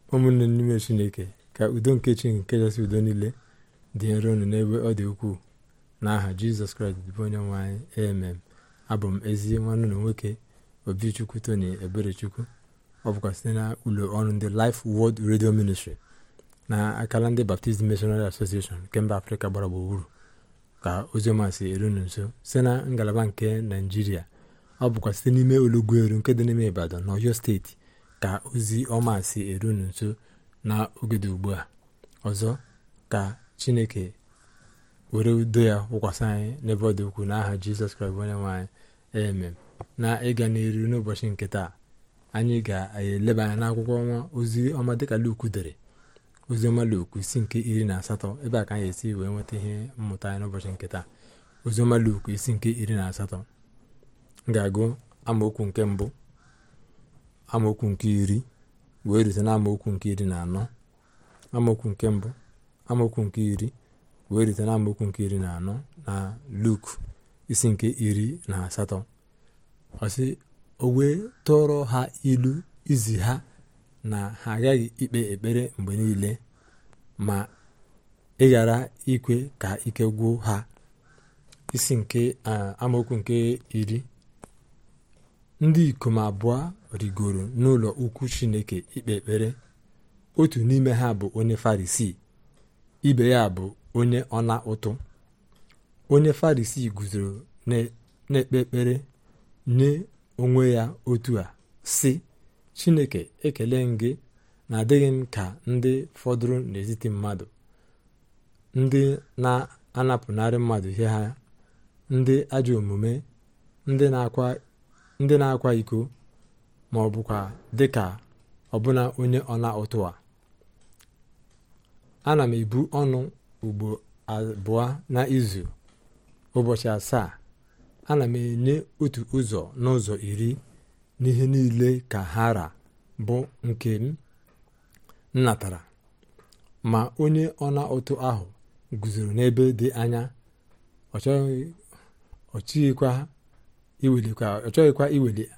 ụmụnne n'ime Chineke, ka udo nke chi nke kachasị udo niile dị nro unu n'ebe ọ dị ukwuu, n'aha Jizọs Kraịst bụ onye nwe anyị, amen. Abụ m ezi nwanne ụlọ nwoke Obichukwu Tony Eberechukwu. Ọ bụkwa site na ụlọ ọrụ ndị Life Word Radio Ministry na akala ndị Baptist Missionary Association nke mba Afrịka gbara gburugburu ka oziọma si eru nso site na ngalaba nke Naịjirịa. Ọ bụkwa site n'ime Olugweru nke dị n'ime Ibadan na Ọyọ steeti ka ozi ọma si eru nso na ogede ugbu a. Ọzọ ka Chineke were udo ya wụkwasị anyị n'ebe ọ dị ukwuu, n'aha Jizọs Kraịst onye nwe anyị, amen. Na ịga n'iru n'ụbọchị nke taa, anyị ga-eleba anya n'akwụkwọ ọma ozi ọma dịka Luku dere, ozi ọma Luku isi nke 18, ebe a ka anyị esi wee nweta ihe mmụta anyị n'ụbọchị nke taa. Ozi ọma Luku isi nke 18, m ga-agụ amaokwu nke mbụ, amaokwu nke 10 wee rute na amaokwu nke 14, amaokwu nke mbụ, amaokwu nke 10 wee rute na amaokwu nke 14 na Luku isi nke 18. Ọ sị, o wee tụọrọ ha ilu izi ha na ha agaghị ikpe ekpere mgbe niile, ma ịghara ikwe ka ike gwụ ha. Isi nke amaokwu nke 10. Ndị ikom abụọ rigoro n'ụlọ ukwu Chineke ikpe ekpere. Otu n'ime ha bụ onye Farisii, ibe ya bụ onye ọna ụtụ. Onye Farisii guzoro na-ekpe ekpere nye onwe ya otu a, sị, Chineke, ekele m gị na adịghị m ka ndị fọdụrụ n'etiti mmadụ, ndị na-anapụnarị mmadụ ihe ha, ndị ajọ omume, ndị na-akwa iko, ma ọ bụkwa dịka ọbụna onye ọna ụtụ a. Ana m ebu ọnụ ugbo abụọ n'izu, ụbọchị 7. Ana m enye otu ụzọ n'ụzọ 10 n'ihe niile ka hara bụ nke m natara. Ma onye ọna ụtụ ahụ guzoro n'ebe dị anya, ọ chọghịkwa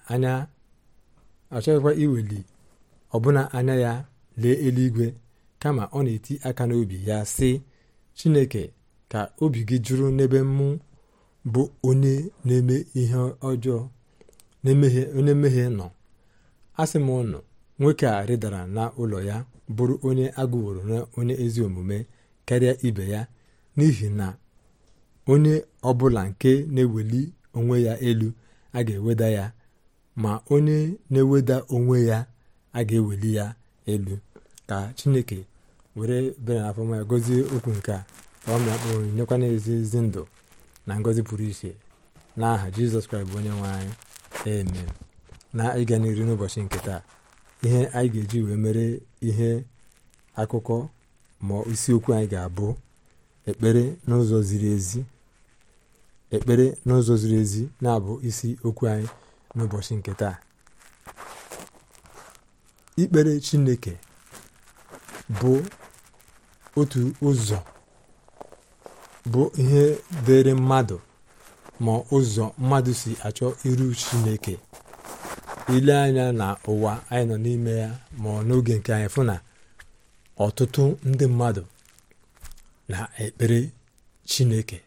iweli ọbụna anya ya lee eluigwe, kama ọ na-eti aka n'obi ya sị, Chineke, ka obi gị jụrụ n'ebe mụ bụ onye na-eme ihe ọjọọ, onye mmehie nọ. Asị m ụnụ, nwoke a rịdara n'ụlọ ya bụrụ onye agụworo na onye ezi omume karịa ibe ya, n'ihi na onye ọbụla nke na-eweli onwe ya elu a ga-eweda ya, ma onye na-eweda onwe ya a ga-eweli ya elu. Ka Chineke were bere n'afọ ya gọzie okwu nke a, ka ọ mịakpụrụ nyekwana ezi ndụ na ngọzi pụrụ iche, n'aha Jizọs Kraịst bụ onye nwe anyị, amen. Na ịga n'iru n'ụbọchị nke taa, ihe anyị ga-eji wee mere ihe akụkọ ma isiokwu anyị ga-abụ ekpere n'ụzọ ziri ezi. Ekpere n'ụzọ ziri ezi na-abụ isi okwu anyị n'ụbọchị nke taa. Ikpere Chineke bụ otu ụzọ, bụ ihe dịrị mmadụ, ma ụzọ mmadụ si achọ iru Chineke. Ile anya na ụwa anyị nọ n'ime ya, ma n'oge nke anyị, fụ na ọtụtụ ndị mmadụ na-ekpere Chineke.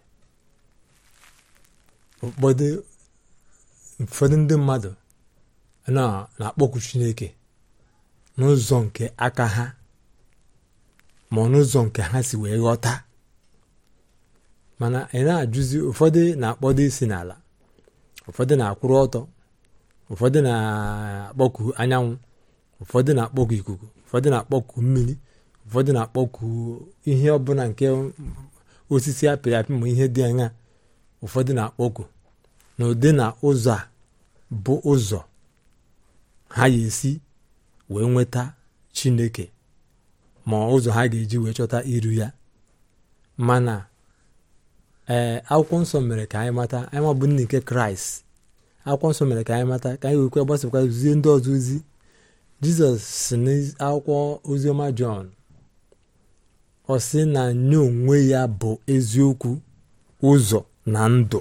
Ụfọdụ ndị mmadụ na-akpọku Chineke n'ụzọ nke aka ha, ma n'ụzọ nke ha si wee ghọta. Mana ị na-ajụzi, ụfọdụ na-akpọdo isi n'ala, ụfọdụ na-akwụrụ ọtọ, ụfọdụ na-akpọku anyanwụ, ụfọdụ na-akpọku ikuku, ụfọdụ na-akpọku mmiri, ụfọdụ na-akpọku ihe ọbụla nke osisi apịrị apị, ma ihe dị anya. Ụfọdụ na-akpọku n'ụdị na ụzọ a bụ ụzọ ha ga-esi wee nweta Chineke, ma ụzọ ha ga-eji wee chọta iru ya. Mana akwụkwọ nsọ mere ka anyị mata, anyị bụ ndị nke Kraịst. Akwụkwọ nsọ mere ka anyị mata, ka anyị wekwa gbasakwa zie ndị ọzọ ozi. Jizọs si n'akwụkwọ oziọma Jọn, ọ sị na nye onwe ya bụ eziokwu, ụzọ na ndụ.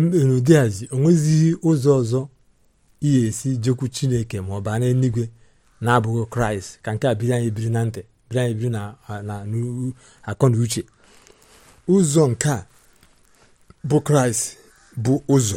N'ụdịazi, o nwezighị ụzọ ọzọ ihe esi jekwu Chineke ma ọ baa n'eluigwe na-abụghị Kraịst, ka nke a biri anyị biri na ntị, biri anyị biri na akọ na uche. Ụzọ nke a bụ Kraịst bụ ụzọ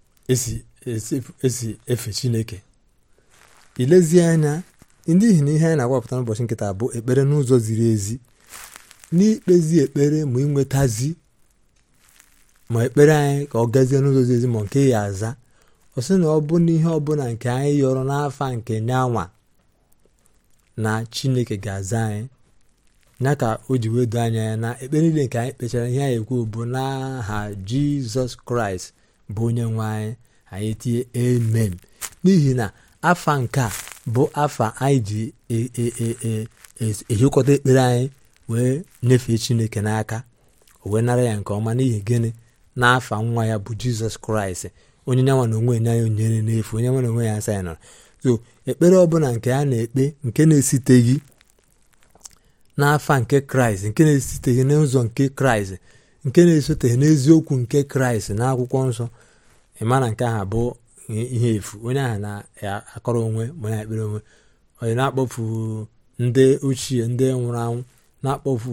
esi efe Chineke. Ilezie anya n'ihi na ihe anyị na-agwapụta n'ụbọchị nkịta bụ ekpere n'ụzọ ziri ezi, n'ikpezi ekpere ma ịnwetazi ma ekpere anyị ka ọ gazie n'ụzọ ziri ezi ma nke ya aza. Ọ sị na ọ bụ n'ihe ọbụla nke anyị yọrọ n'afa nke nyanwa na Chineke ga-aza anyị. Ya ka o ji wedo anya ya na ekpere niile nke anyị kpechara ihe anyị ekwu bụ n'aha Jizọs Kraịst bụ onye nwe anyị, anyị etinye amen. N'ihi na afa nke a bụ afa anyị ji ehikọta ekpere anyị wee nyefee Chineke n'aka, o wee nara ya nke ọma. N'ihi gịnị? N'afa nwa ya bụ Jizọs Kraịst, onye nyanwa na onwe ya onyere n'efu, onye nwa na onwe ya asa ya nọ. So ekpere ọbụla nke a na-ekpe nke na-esiteghị n'afa nke Kraịst, nke na-esiteghị n'ụzọ nke Kraịst, nke na-esoteghị n'eziokwu nke Kraịst na akwụkwọ nsọ, ịma na nke ahụ bụ ihe efu. Onye ahụ na-akọrọ onwe ma na-ekpere onwe, onye na-akpọfu ndị ochie, ndị nwụrụ anwụ, na-akpọfu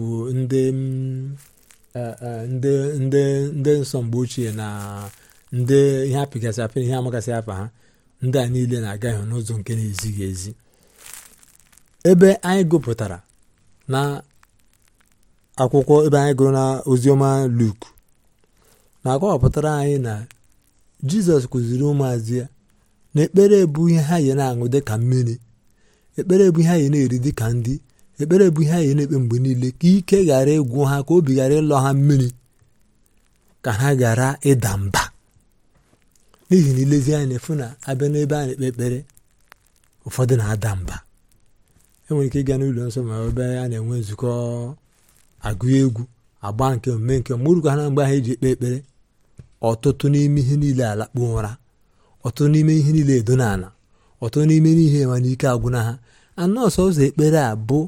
ndị nsọ mgbe ochie na ndị ihe apịgasị apị, ihe amagasị afa ha. Ndị a niile na-agaghị n'ụzọ nke na-ezighị ezi. Ebe anyị gụpụtara na akwụkwọ, ebe anyị gụrụ na oziọma Luk, na-akọwapụtara anyị na Jizọs kụziri ụmụazị ya na ekpere bụ ihe ha yi na-aṅụ dị ka mmiri, ekpere bụ ihe ha yi na-eri dị ka ndị, ekpere bụ ihe ha yi na-ekpe mgbe niile, ka ike ghara ịgwụ ha, ka obi ghara ịlọ ha mmiri, ka ha ghara ịda mba. N'ihi na ilezi anya efu na abịa n'ebe a na-ekpe ekpere, ụfọdụ na-ada mba. Enwere ike ịga n'ụlọ nsọ ma ebe a na-enwe nzukọ, agụ egwu, agba nke omume nke mụrụkwa ha na mgbe ahụ eji ekpe ekpere. Ọtụtụ n'ime ihe niile alakpuo ụra, ọtụtụ n'ime ihe niile edo n'ala, ọtụtụ n'ime ihe mana ike agwụna ha. Anọ ọsọsọ ekpere a bụ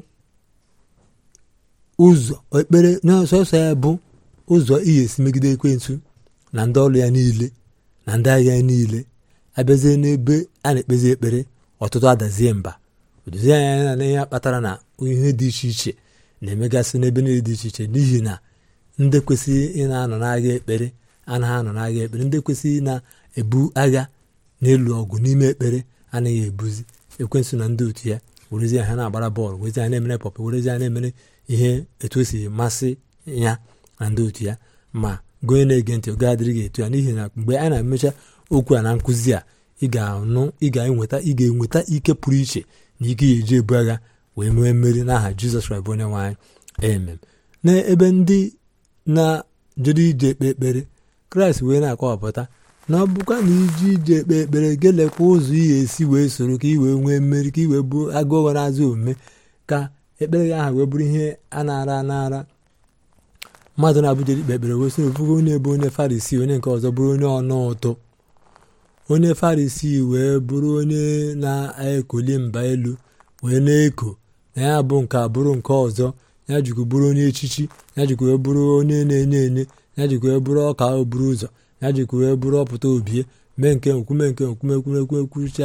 ụzọ ekpere, n'ọsọsọ ya bụ ụzọ ihe esi megide ekwensu na ndị ọrụ ya niile na ndị agha ya niile. Abịazie n'ebe a na-ekpezi ekpere, ọtụtụ adazie mba. Odozie anya na ihe kpatara na ihe dị iche iche na-emegasị n'ebe niile dị iche iche, n'ihi na ndị kwesịrị ị na-anọ n'agha ekpere anaghị anọ n'agha ekpere. Ndị kwesịrị na-ebu agha n'elu ọgụ n'ime ekpere anaghị ebuzi. Ekwensu na ndị otu ya werezie ha na-agbara bọọlụ, werezie ha na-emere pọpị, werezie ha na-emere ihe etu o si masị ya na ndị otu ya. Ma gonye na-ege ntị, oge adịrịghị etu ya, n'ihi na mgbe a na-emecha okwu a na nkụzi a, ị ga-enweta ike pụrụ iche na ike ya eji ebu agha wee nwee mmeri n'aha Jizọs Kraịst bụ onye nwe anyị, amen. N'ebe ndị na-jere ije ekpe ekpere, Kraịst wee na-akọwapụta na ọ bụkwa na iji ije ekpe ekpere gelekwa ụzọ ihe esi wee soro ka i wee nwee mmeri, ka i wee bụ agụụ na-azụ omume, ka ekpere gị aha wee bụrụ ihe a na-ara mmadụ na-abụje ikpe ekpere wee soro ofugo onye bụ onye Farisi, onye nke ọzọ bụrụ onye ọnụ ụtụ. Onye Farisi wee bụrụ onye na-ekoli mba elu wee na-eko na ya bụ nke a bụrụ nke ọzọ, ya jikwa bụrụ onye echichi, ya jikwa wee bụrụ onye na-enye enye, ya jikwa wee bụrụ ọka o buru ụzọ, ya jikwa wee bụrụ ọpụta obie, mee nke nkume nke nkume ekwucha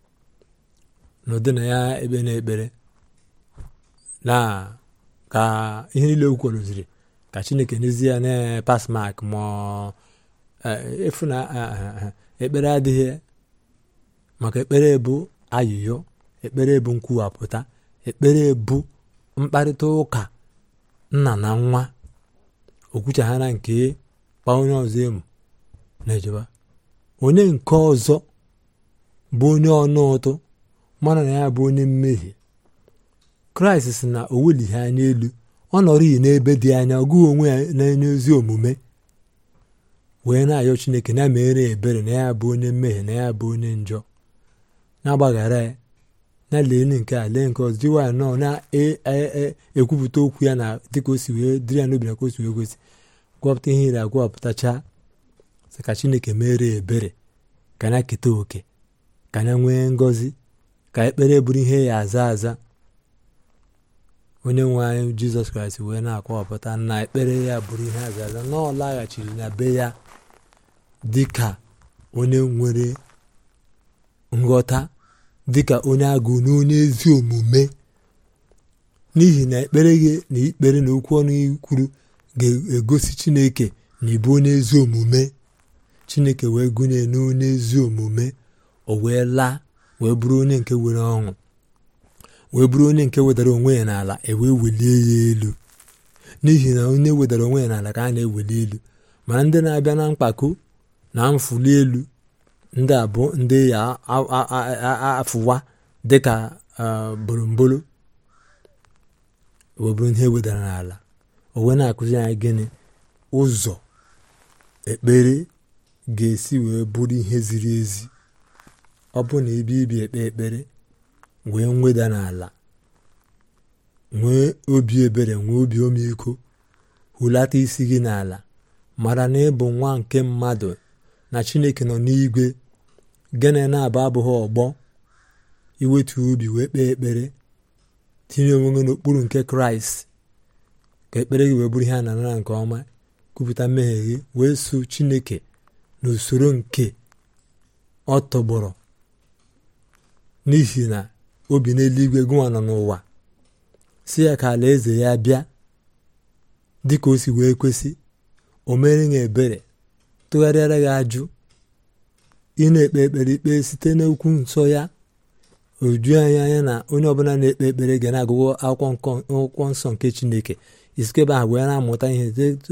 n'ụdị na ya ebe na-ekpere na ka ihe niile o kwurụziri ka Chineke n'ezie ya na-pas mak ma efu na ekpere adịghị. Maka ekpere bụ ayịyọ, ekpere bụ nkwuwapụta, ekpere bụ mkparịta ụka nna na nwa, okwuchagha na nke kpa onye ọzọ emu na-ejeba. Onye nke ọzọ bụ onye ọnụ ụtụ, mana na ya bụ onye mmehie. Kraịst sị na o welighị anya elu, ọ nọrọ iyi n'ebe dị anya, ọ gụghị onwe ya na-enye ozi omume, wee na-ayọ Chineke na mere ebere na ya bụ onye mmehie, na ya bụ onye njọ, na-agbaghara ya, na lee nke a lee nke ọzọ, jiwa ya nọ na-ekwupụta okwu ya na dịka o si wee dịrị ya n'obi na ka o si wee gosi, gwapụta ihe ire agwapụtacha sị ka Chineke mere ebere, ka na keta oke, ka na nwee ngọzi, ka ekpere bụrụ ihe ya aza. Onye nwe anyị Jizọs Kraịst wee na-akọwapụta na ekpere ya bụrụ ihe aza na ọ laghachiri na be ya dị ka onye nwere nghọta dịka onye agụụ na onye ezi omume, n'ihi na ekpere gị na ikpere na okwu ọnụ kwuru ga-egosi Chineke na ịbụ onye ezi omume. Chineke wee gụnye n'onye ezi omume, o wee laa wee bụrụ onye nke nwere ọṅụ, wee bụrụ onye nke wedara onwe ya n'ala, wee welie ya elu. N'ihi na onye wedara onwe ya n'ala ka a na-eweli elu, mana ndị na-abịa na mkpako na mfuli elu, ndị abụ ndị ya afụwa dịka bolombolo, wee bụrụ ihe wedara n'ala. O wee na-akụzi anyị gịnị? Ụzọ ekpere ga-esi wee bụrụ ihe ziri ezi. Ọ bụ na ebe ibi ekpe ekpere wee nweda n'ala, nwee obi ebere, nwee obi ọmịiko, hulata isi gị n'ala, mara na ịbụ nwa nke mmadụ, na Chineke nọ n'igwe, gịnị na-abụ abụghị ọgbọ, iwetu obi wee kpee ekpere, tinye onwe gị n'okpuru nke Kraịst, ka ekpere gị wee bụrụ ihe a na-anara nke ọma, kwupụta mmehie gị, wee so Chineke n'usoro nke ọ tọgbọrọ. N'ihi na obi n'eluigwe, gụnwa nọ n'ụwa, si ya ka alaeze ya bịa dịka o si wee kwesị. O mere gị ebere, tụgharịara gị ajụ, ị na-ekpe ekpere ikpe site n'okwu nsọ ya. Oju anya na onye ọbụla na-ekpe ekpere ga na-agụgụ akwụkwọ nsọ nke Chineke, isikebe ahụ wee na-amụta ihe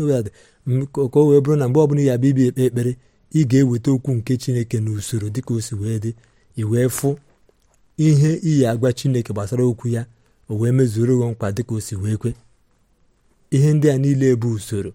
ka o wee bụrụ na mgbe ọbụla ya bụ ibi ekpe ekpere, ị ga-eweta okwu nke Chineke n'usoro dịka o si wee dị, i wee fụ ihe iyi agwa Chineke gbasara okwu ya, o wee mezuru gị nkwa dịka o si wee kwe. Ihe ndị a niile bụ usoro.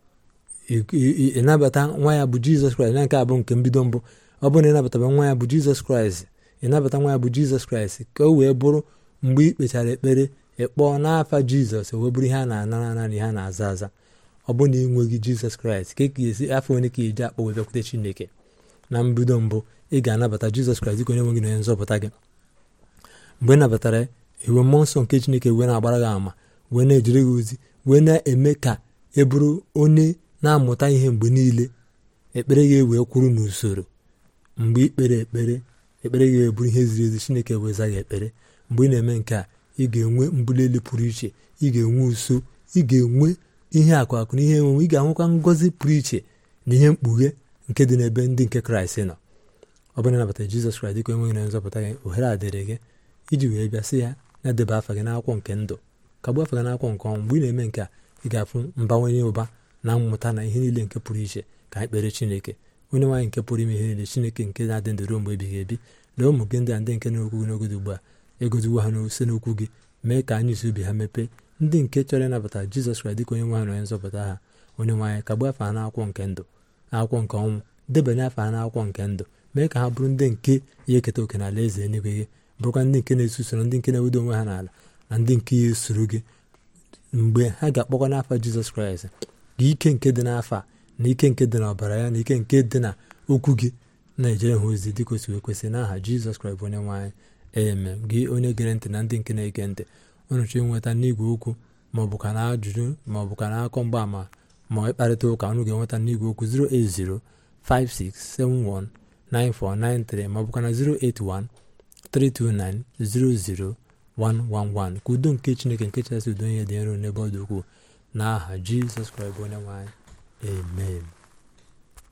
Ịnabata nwa ya bụ Jizọs Kraịst, na nke a bụ nke mbido mbụ. Ọ bụrụ na ịnabataba nwa ya bụ Jizọs Kraịst, ịnabata nwa ya bụ Jizọs Kraịst, ka o wee bụrụ mgbe ị kpechara ekpere ịkpọọ n'afa Jizọs, o wee bụrụ ihe a na-anara naanị ha na-aza aza. Ọ bụ na ị nweghị Jizọs Kraịst, ka ị esi afọ onye ka iji akpọ wee bịakwute Chineke? Na mbido mbụ, ị ga-anabata Jizọs Kraịst dịka onye nwe gị na onye nzọpụta gị. Mgbe ị nabatara iwe, mmụọ nsọ nke Chineke wee na-agbara gị ama, wee na-ejere gị ozi, wee na-eme ka ị bụrụ onye na-amụta ihe mgbe niile. Ekpere gị wee kwuru n'usoro. Mgbe ikpere ekpere gị wee bụrụ ihe ziri ezi, Chineke wee za gị ekpere. Mgbe ị na-eme nke a, ị ga-enwe mbuli elu pụrụ iche, ị ga-enwe uso, ị ga-enwe ihe akụ na ihe enwenwe, ị ga-ahụkwa ngọzi pụrụ iche na ihe mkpughe nke dị n'ebe ndị nke Kraịst nọ. Ọ bụrụ na ịnabata Jizọs Kraịst dịka onye nwe gị na nzọpụta gị, ohere a dịrị gị iji wee bịa sị ya na-edeba afa gị n'akwụkwọ nke ndụ, kagbuo afa gị n'akwụkwọ nke ọnwụ. Mgbe ị na-eme nke a, ị ga-afụ mbawanye ụba na mmụta na ihe niile nke pụrụ iche. Ka anyị kpere Chineke. Onye nwaanyị nke pụrụ ime ihe niile, Chineke nke na-adị ndụ ruo mgbe ebighị ebi, lee ụmụ gị ndị a ndị nke na-ekwu gị n'oge dị ugbu a, egoziwo ha n'ose n'okwu gị, mee ka anyị si obi ha mepee. Ndị nke chọrọ ịnabata Jizọs Kraịst dịka onye nwe ha na onye nzọpụta ha, onye nwaanyị kagbuo afa ha n'akwụkwọ nke ndụ, akwụkwọ nke ọnwụ, debanye afa ha n'akwụkwọ nke ndụ, mee ka ha bụrụ ndị nke ya eketa oke n'ala eze eluigwe gị, bụrụkwa ndị nke na-eso usoro, ndị nke na-ewedo onwe ha n'ala, na ndị nke ya esoro gị. Mgbe ha ga-akpọkwa n'afa Jizọs Kraịst, ka ike nke dị n'afa, na ike nke dị n'ọbara ya, na ike nke dị na okwu gị na-ejere ha ozi dịka o si wee kwesị, n'aha Jizọs Kraịst bụ onye nwaanyị. Amen. Gị onye gere ntị na ndị nke na-ege ntị, unu chọọ ịnweta n'igwe okwu maọbụ ka na ajụjụ maọbụ ka na akọ mgbaama ma ịkparịta ụka, unu ga-enweta n'igwe okwu 08056719493 maọbụ ka na 08132900111. Ka udo nke Chineke nke chasị udo ihe dị nro n'ebe ọ dị ukwuu, n'aha Jizọs Kraịst bụ onye nwaanyị. Amen.